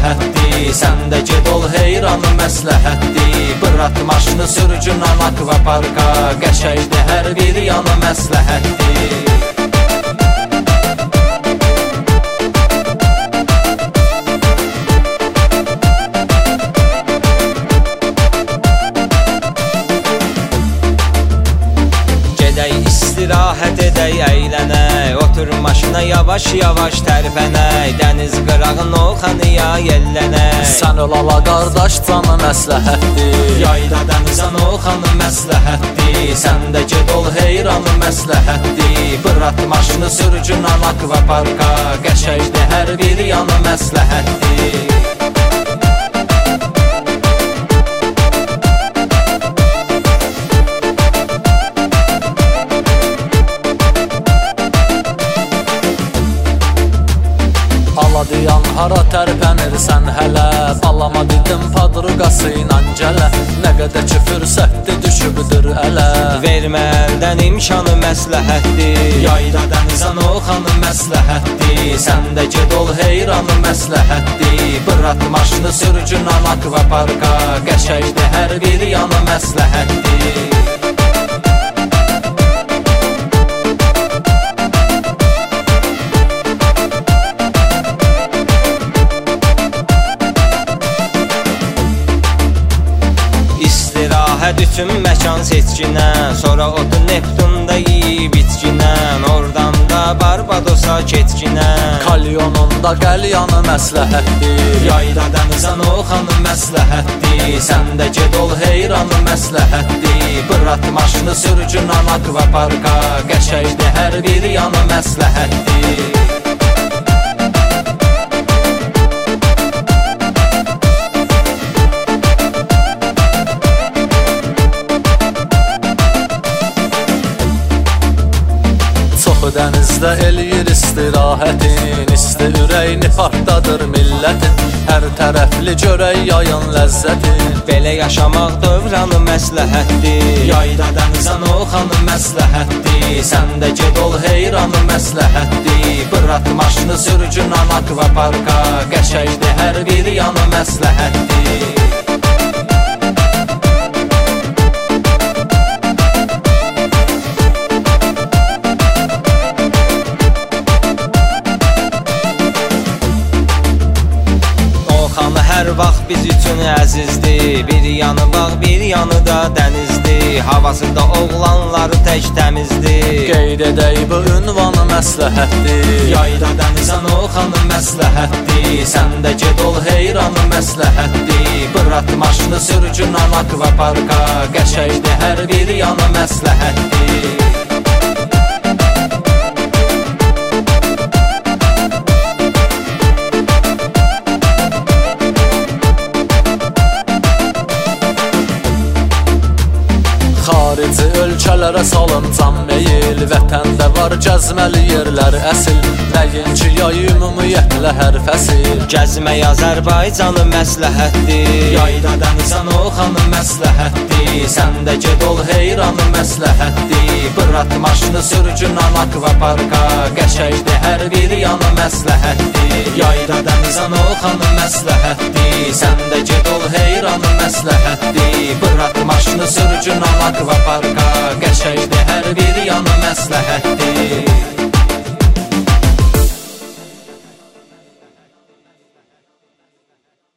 məsləhətdir. Sən də ged ol heyranı məsləhətdir. Bırat maşını sürücünən akvaparka, qəşəngdir hər bir yanı məsləhətdir. İstirahət edək, əylənək, otur maşına yavaş-yavaş tərpənək, dəniz qırağın o xanıya yellənək. Sən ol ala qardaş canı məsləhətdir. Yayda dənizən o xanı məsləhətdir. Sən də ged ol heyranı məsləhətdir. Bırat maşını sürücünən akvaparka, qəşəngdir hər bir yanı məsləhətdir. Aladiyan hara tərpənirsən hələ, balama dedim padruqası ilə gələ. Nə qədər ki fürsətdir düşübdür ələ. Vermə əldən imkanı məsləhətdir. Yayda dənizən o xanı məsləhətdir. Sən də ged ol heyranı məsləhətdir. Bırat maşını sürücünən akvaparka, qəşəngdir hər bir yanı məsləhətdir. İstirahət üçün məkan seçkinə, sonra odu Neptunda yiyib içkinə, oradan da Barbadosa keçkinə. Kalyonunda qəlyanı məsləhətdir. Yayda dənizən o xanı məsləhətdir. Sən də ged ol heyranı məsləhətdir. Bırat maşını sürücünən akvaparka, qəşəngdir hər bir yanı məsləhətdir. Dənizdə eləyir istirahətin, isti ürəyini partladır millətin. Hər tərəfli görək yayın ləzzətin. Belə yaşamaq dövranı məsləhətdir. Yayda dənizən o xanı məsləhətdir. Sən də ged ol heyranı məsləhətdir. Bırat maşını sürücünən akvaparka, qəşəngdir hər bir yanı məsləhətdir. Hər vaxt biz üçün əzizdir. Bir yanı bağ, bir yanı da dənizdir. Havası da oğlanları tək təmizdir. Qeyd edək bu ünvanı məsləhətdir. Yayda dənizən o xanı məsləhətdir. Sən də ged ol heyranı məsləhətdir. Bırat maşını sürücünən akvaparka, qəşəngdir hər bir yanı məsləhətdir. Xarici ölkələrə salıncan meyil, vətəndə var gəzməli yerlər əsil. Nəinki yay ümumiyyətlə hər fəsil. Gəzmək Azərbaycanı məsləhətdir. Yayda dənizən o xanı məsləhətdir. Sən də ged ol heyranı məsləhətdir. Bırat maşını sürücünən akvaparka, qəşəngdir hər bir yanı məsləhətdir. Yayda dənizən o xanı məsləhətdir. Sən də ged ol heyranı məsləhətdir. Bırat maşını sürücünən akvaparka,